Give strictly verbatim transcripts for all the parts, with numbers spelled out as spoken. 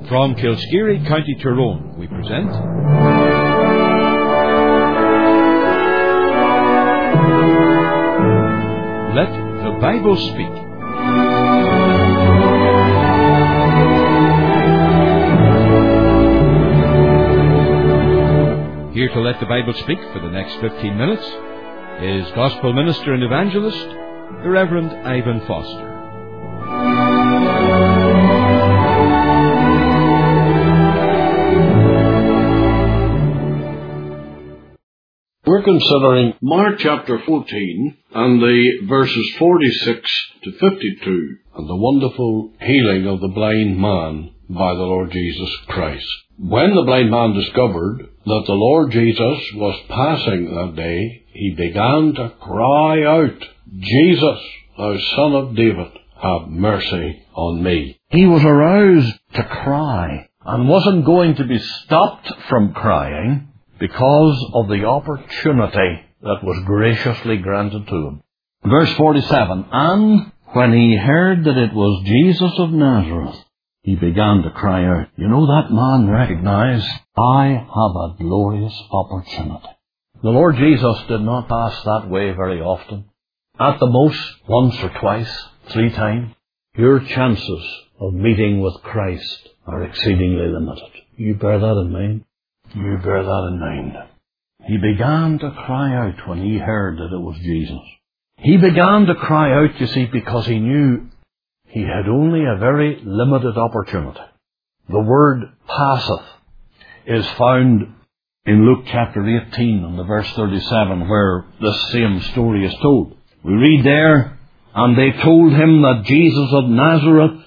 From Kilskeary, County Tyrone, we present Let the Bible Speak. Here to let the Bible speak for the next fifteen minutes is Gospel Minister and Evangelist, the Reverend Ivan Foster. We're considering Mark chapter fourteen and the verses forty-six to fifty-two and the wonderful healing of the blind man by the Lord Jesus Christ. When the blind man discovered that the Lord Jesus was passing that day, he began to cry out, "Jesus, thou Son of David, have mercy on me." He was aroused to cry and wasn't going to be stopped from crying because of the opportunity that was graciously granted to him. Verse forty-seven, and when he heard that it was Jesus of Nazareth, he began to cry out. You know, that man recognized, I have a glorious opportunity. The Lord Jesus did not pass that way very often. At the most, once or twice, three times. Your chances of meeting with Christ are exceedingly limited. You bear that in mind. You bear that in mind. He began to cry out when he heard that it was Jesus. He began to cry out, you see, because he knew he had only a very limited opportunity. The word passeth is found in Luke chapter eighteen and the verse thirty-seven, where this same story is told. We read there, and they told him that Jesus of Nazareth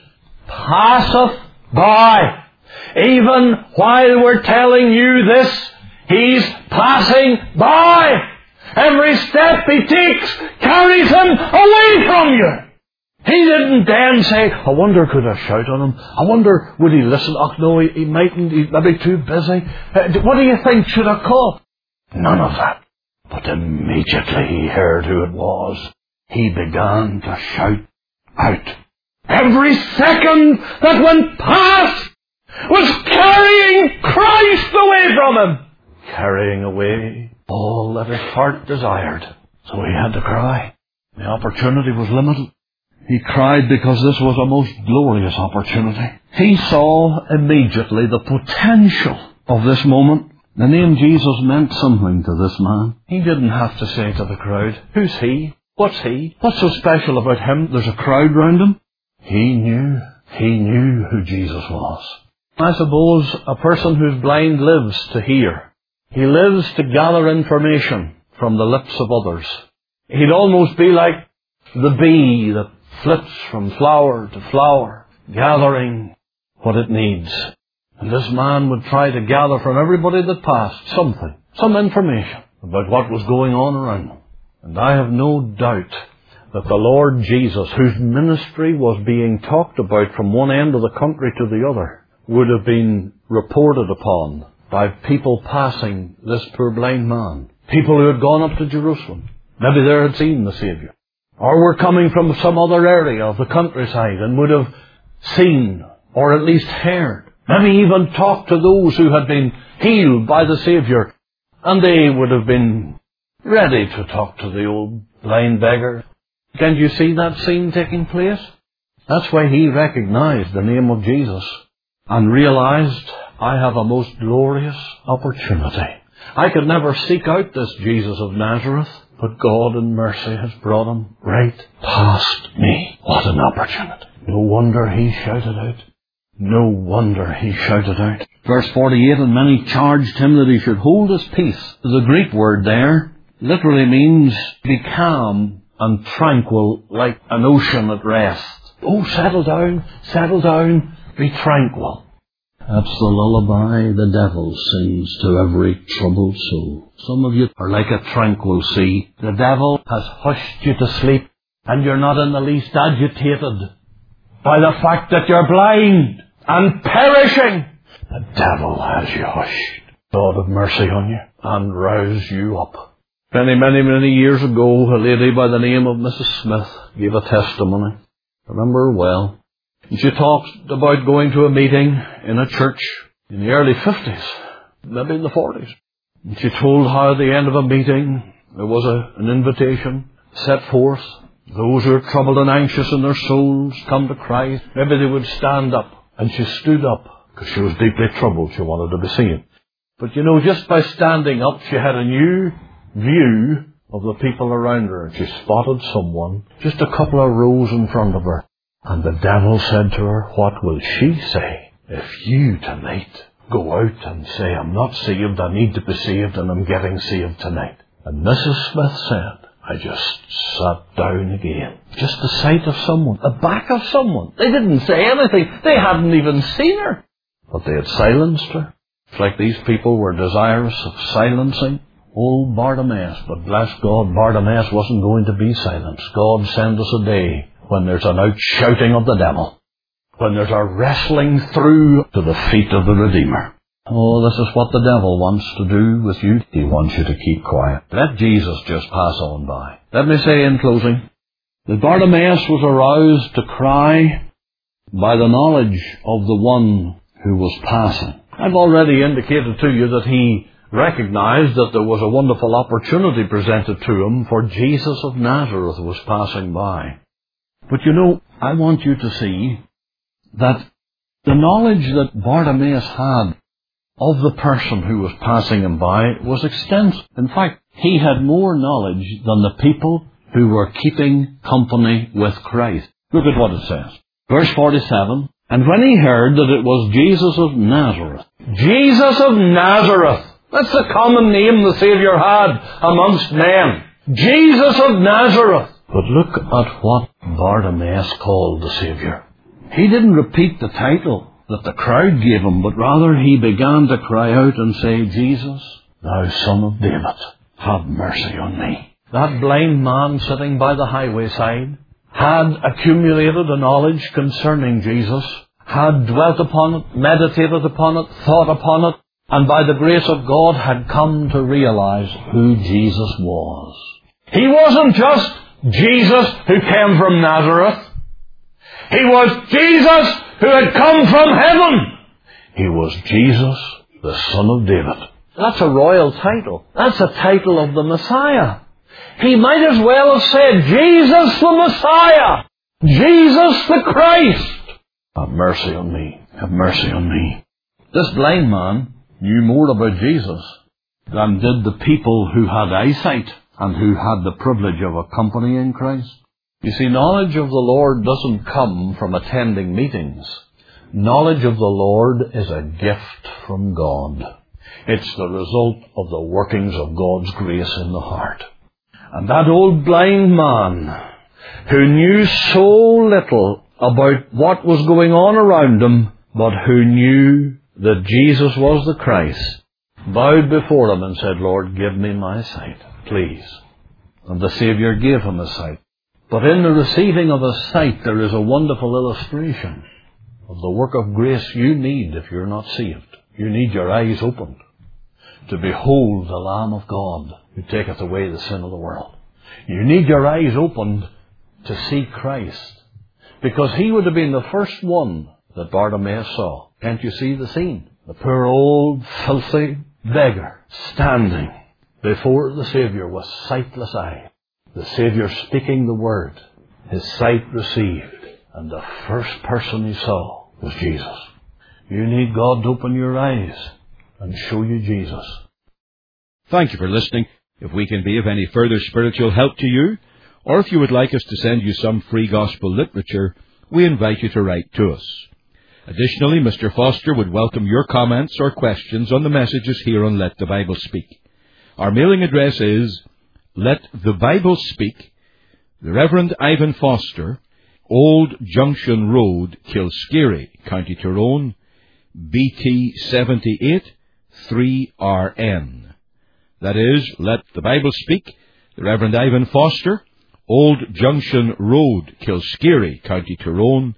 passeth by. Even while we're telling you this, he's passing by. Every step he takes carries him away from you. He didn't then say, I wonder could I shout on him? I wonder would he listen? Oh no, he, he mightn't. He might be too busy. Uh, what do you think? Should I call? None of that. But immediately he heard who it was. He began to shout out. Every second that went past was carrying Christ away from him. Carrying away all that his heart desired. So he had to cry. The opportunity was limited. He cried because this was a most glorious opportunity. He saw immediately the potential of this moment. The name Jesus meant something to this man. He didn't have to say to the crowd, who's he? What's he? What's so special about him? There's a crowd round him. He knew. He knew who Jesus was. I suppose a person who's blind lives to hear. He lives to gather information from the lips of others. He'd almost be like the bee that flits from flower to flower, gathering what it needs. And this man would try to gather from everybody that passed something, some information about what was going on around them. And I have no doubt that the Lord Jesus, whose ministry was being talked about from one end of the country to the other, would have been reported upon by people passing this poor blind man. People who had gone up to Jerusalem. Maybe they had seen the Saviour. Or were coming from some other area of the countryside and would have seen, or at least heard, maybe even talked to those who had been healed by the Saviour. And they would have been ready to talk to the old blind beggar. Can you see that scene taking place? That's why he recognized the name of Jesus and realized, I have a most glorious opportunity. I could never seek out this Jesus of Nazareth, but God in mercy has brought him right past me. What an opportunity. No wonder he shouted out. No wonder he shouted out. Verse forty-eight, and many charged him that he should hold his peace. The Greek word there literally means be calm and tranquil like an ocean at rest. Oh, settle down, settle down, be tranquil. That's the lullaby the devil sings to every troubled soul. Some of you are like a tranquil sea. The devil has hushed you to sleep, and you're not in the least agitated by the fact that you're blind and perishing. The devil has you hushed. God have mercy on you and rouse you up. Many, many, many years ago, a lady by the name of Missus Smith gave a testimony. I remember her well. And she talked about going to a meeting in a church in the early fifties, maybe in the forties. And she told how at the end of a meeting there was a, an invitation set forth. Those who are troubled and anxious in their souls come to Christ. Maybe they would stand up. And she stood up because she was deeply troubled. She wanted to be saved. But you know, just by standing up, she had a new view of the people around her. And she spotted someone just a couple of rows in front of her. And the devil said to her, what will she say if you tonight go out and say, I'm not saved, I need to be saved, and I'm getting saved tonight? And Missus Smith said, I just sat down again. Just the sight of someone, the back of someone. They didn't say anything. They hadn't even seen her. But they had silenced her. It's like these people were desirous of silencing old Bartimaeus. But bless God, Bartimaeus wasn't going to be silenced. God send us a day when there's an outshouting of the devil. When there's a wrestling through to the feet of the Redeemer. Oh, this is what the devil wants to do with you. He wants you to keep quiet. Let Jesus just pass on by. Let me say in closing that Bartimaeus was aroused to cry by the knowledge of the one who was passing. I've already indicated to you that he recognized that there was a wonderful opportunity presented to him, for Jesus of Nazareth was passing by. But you know, I want you to see that the knowledge that Bartimaeus had of the person who was passing him by was extensive. In fact, he had more knowledge than the people who were keeping company with Christ. Look at what it says. Verse forty-seven, and when he heard that it was Jesus of Nazareth. Jesus of Nazareth! That's the common name the Saviour had amongst men. Jesus of Nazareth! But look at what Bartimaeus called the Saviour. He didn't repeat the title that the crowd gave him, but rather he began to cry out and say, Jesus, thou Son of David, have mercy on me. That blind man sitting by the highway side had accumulated a knowledge concerning Jesus, had dwelt upon it, meditated upon it, thought upon it, and by the grace of God had come to realize who Jesus was. He wasn't just Jesus who came from Nazareth. He was Jesus who had come from heaven. He was Jesus, the Son of David. That's a royal title. That's a title of the Messiah. He might as well have said, Jesus the Messiah, Jesus the Christ. Have mercy on me. Have mercy on me. This blind man knew more about Jesus than did the people who had eyesight and who had the privilege of accompanying Christ. You see, knowledge of the Lord doesn't come from attending meetings. Knowledge of the Lord is a gift from God. It's the result of the workings of God's grace in the heart. And that old blind man, who knew so little about what was going on around him, but who knew that Jesus was the Christ, bowed before him and said, Lord, give me my sight, please. And the Saviour gave him his sight. But in the receiving of his sight, there is a wonderful illustration of the work of grace you need if you're not saved. You need your eyes opened to behold the Lamb of God who taketh away the sin of the world. You need your eyes opened to see Christ, because he would have been the first one that Bartimaeus saw. Can't you see the scene? The poor old filthy beggar standing before the Saviour with sightless eye. The Saviour speaking the word, his sight received, and the first person he saw was Jesus. You need God to open your eyes and show you Jesus. Thank you for listening. If we can be of any further spiritual help to you, or if you would like us to send you some free gospel literature, we invite you to write to us. Additionally, Mister Foster would welcome your comments or questions on the messages here on Let the Bible Speak. Our mailing address is Let the Bible Speak, the Reverend Ivan Foster, Old Junction Road, Kilskeary, County Tyrone, B T seventy-eight three R N. That is, Let the Bible Speak, the Reverend Ivan Foster, Old Junction Road, Kilskeary, County Tyrone,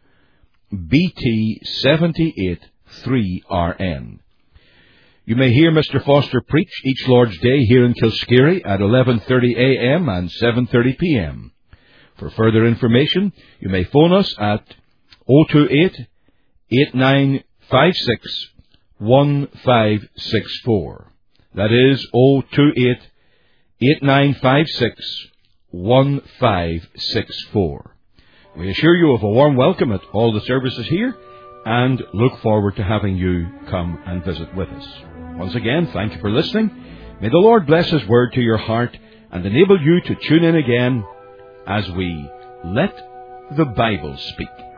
B T seventy-eight three R N. You may hear Mister Foster preach each Lord's Day here in Kilskeary at eleven thirty a m and seven thirty p m For further information, you may phone us at oh two eight, eight nine five six, one five six four. That is oh two eight, eight nine five six, one five six four. We assure you of a warm welcome at all the services here and look forward to having you come and visit with us. Once again, thank you for listening. May the Lord bless His word to your heart and enable you to tune in again as we let the Bible speak.